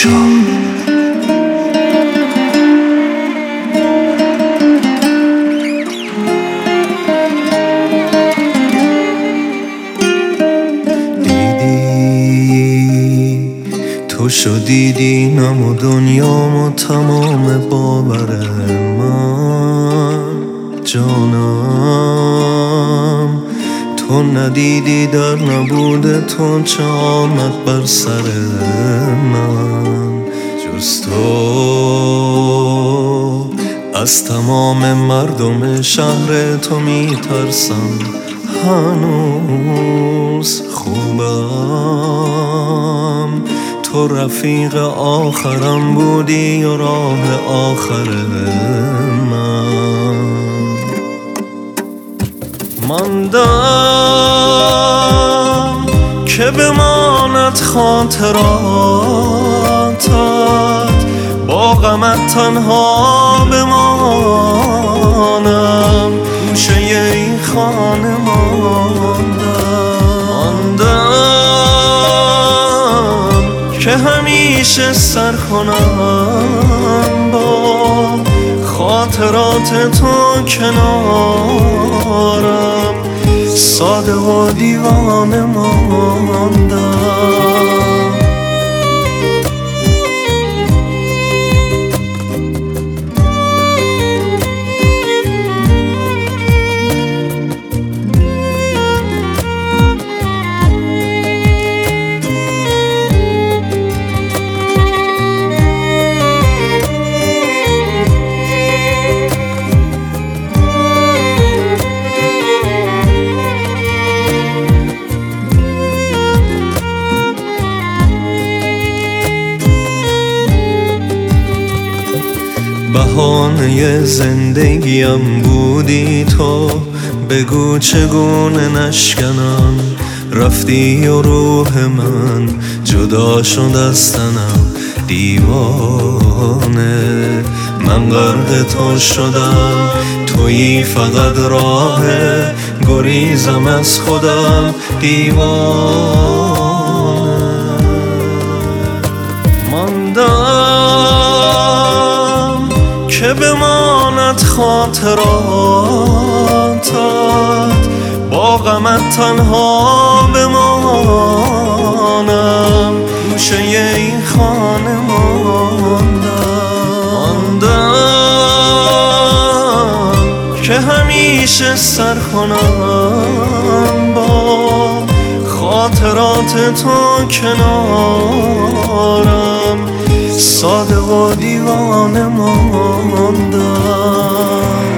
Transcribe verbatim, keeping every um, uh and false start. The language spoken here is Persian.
تو شدی دینم و دنیام و تمام باور من جانم، تو ندیدی در نبود تو چه آمد بر سر من جز تو. از تمام مردم شهر تو میترسم، هنوز خوبم. تو رفیق آخرم بودی و راه آخر من. ماندم که بماند خاطراتت، با غمت تنها بمانم، گوشه این خانه ماندم که همیشه سر کنم با خاطرات تو کنارم، ساده و دیوانه ماندم. بهانه زندگیم بودی تو، بگو چگونه نشکنم. رفتی و روح من جدا شد از تنم، دیوانه من غرق تو شدم. تویی فقط راه گریزم از خودم، دیوانه ماندم که بماند خاطراتت، با غمت تنها بمانم، گوشه این خانه ماندم که همیشه سر کنم با خاطرات تو کنارم، ساده و دیوانه ماندم.